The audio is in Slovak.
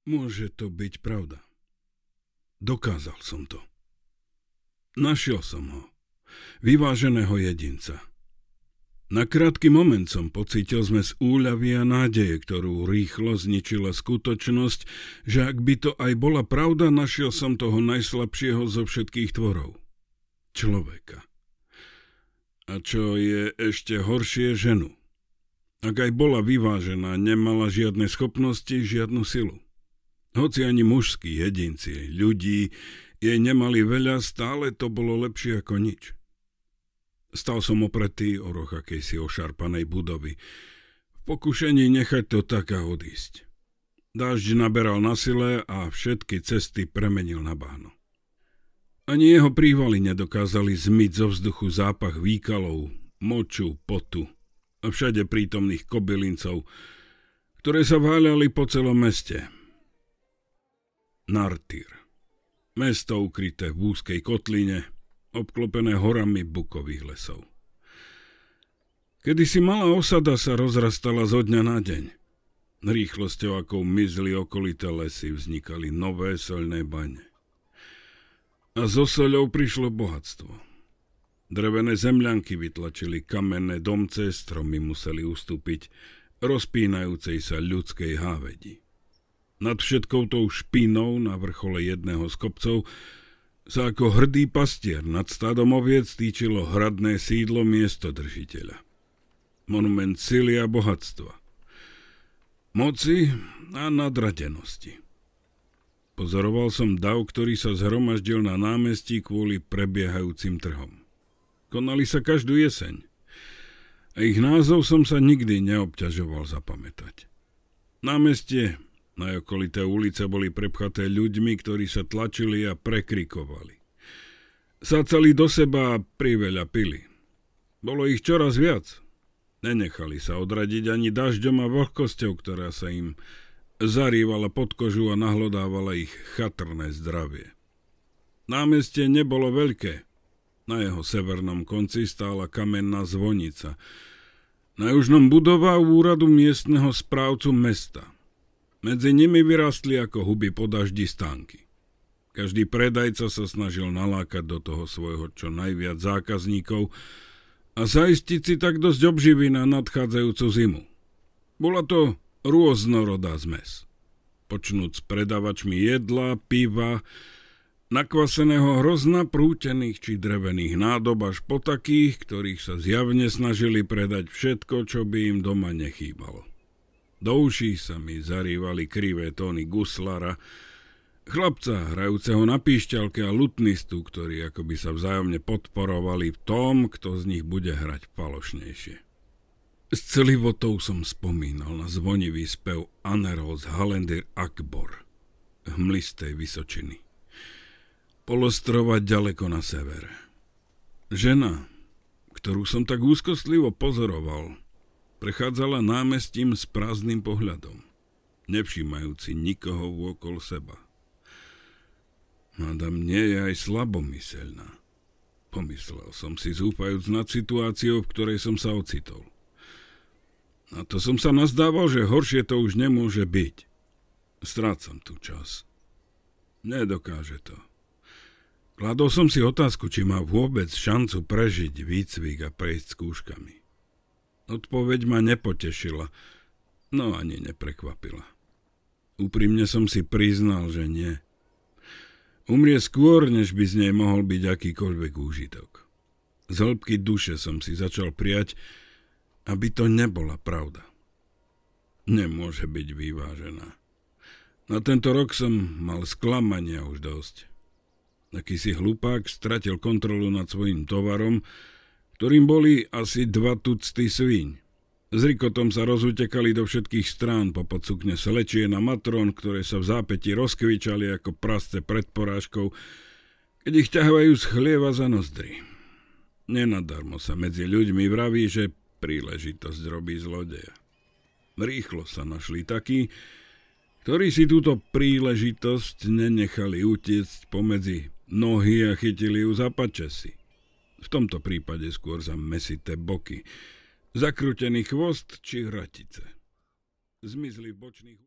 Môže to byť pravda. Dokázal som to. Našiel som ho. Vyváženého jedinca. Na krátky moment som pocítil zmes úľavy a nádeje, ktorú rýchlo zničila skutočnosť, že ak by to aj bola pravda, našiel som toho najslabšieho zo všetkých tvorov. Človeka. A čo je ešte horšie, ženu. Ak aj bola vyvážená, nemala žiadne schopnosti, žiadnu silu. Hoci ani mužskí jedinci, ľudí, jej nemali veľa, stále to bolo lepšie ako nič. Stal som opretý o roh akejsi ošarpanej budovy. V pokušení nechať to tak a odísť. Dážď naberal na sile a všetky cesty premenil na bahno. Ani jeho prívaly nedokázali zmyť zo vzduchu zápach výkalov, moču, potu a všade prítomných kobylincov, ktoré sa váľali po celom meste. Nartír. Mesto ukryté v úzkej kotline, obklopené horami bukových lesov. Kedysi malá osada sa rozrastala zo dňa na deň. Rýchlosťou, akou mizli okolité lesy, vznikali nové soľné bane. A zo soľou prišlo bohatstvo. Drevené zemľanky vytlačili kamenné domce, stromy museli ustúpiť rozpínajúcej sa ľudskej hávedi. Nad všetkou tou špínou na vrchole jedného z kopcov sa ako hrdý pastier nad stádom oviec týčilo hradné sídlo miestodržiteľa. Monument sily a bohatstva. Moci a nadradenosti. Pozoroval som dav, ktorý sa zhromaždil na námestí kvôli prebiehajúcim trhom. Konali sa každú jeseň. A ich názov som sa nikdy neobťažoval zapamätať. Námestie, najokolité ulice boli prepchaté ľuďmi, ktorí sa tlačili a prekrikovali. Sácali do seba a priveľa pili. Bolo ich čoraz viac. Nenechali sa odradiť ani dažďom a vlhkosťou, ktorá sa im zarývala pod kožu a nahlodávala ich chatrné zdravie. Námestie nebolo veľké. Na jeho severnom konci stála kamenná zvonica. Na južnom budova úradu miestneho správcu mesta. Medzi nimi vyrastli ako huby po daždi stánky. Každý predajca sa snažil nalákať do toho svojho čo najviac zákazníkov a zaistiť si tak dosť obživy na nadchádzajúcu zimu. Bola to rôznorodá zmes. Počnúc s predavačmi jedla, piva, nakvaseného hrozna, prútených či drevených nádob až po takých, ktorých sa zjavne snažili predať všetko, čo by im doma nechýbalo. Do uší sa mi zarývali krivé tóny guslára, chlapca hrajúceho na píšťalke a lutnistu, ktorí akoby sa vzájomne podporovali v tom, kto z nich bude hrať falošnejšie. S celivotou som spomínal na zvonivý spev Anerol z Halendir Akbor, hmlistej vysočiny. Polostrova ďaleko na severe. Žena, ktorú som tak úzkostlivo pozoroval, prechádzala námestím s prázdnym pohľadom, nevšímajúci nikoho vôkol seba. Madam nie je aj slabomyselná, pomyslel som si, zúfajúc nad situáciou, v ktorej som sa ocitol. A to som sa nazdával, že horšie to už nemôže byť. Strácam tu čas. Nedokáže to. Kladol som si otázku, či má vôbec šancu prežiť výcvik a prejsť skúškami. Odpoveď ma nepotešila, no ani neprekvapila. Úprimne som si priznal, že nie. Umrie skôr, než by z nej mohol byť akýkoľvek úžitok. Z hĺbky duše som si začal prijať, aby to nebola pravda. Nemôže byť vyvážená. Na tento rok som mal sklamania už dosť. Akýsi hlupák stratil kontrolu nad svojím tovarom, ktorým boli asi 2 tucty svíň. S rikotom sa rozutekali do všetkých strán popod sukne slečien a matrón, ktoré sa v zápäti rozkvičali ako prasce pred porážkou, keď ich ťahajú z chlieva za nozdry. Nenadarmo sa medzi ľuďmi vraví, že príležitosť robí zlodeja. Rýchlo sa našli takí, ktorí si túto príležitosť nenechali utiecť pomedzi nohy a chytili ju za pačesy. V tomto prípade skôr za mesité boky, zakrútený chvost či hratice. Zmizli v bočných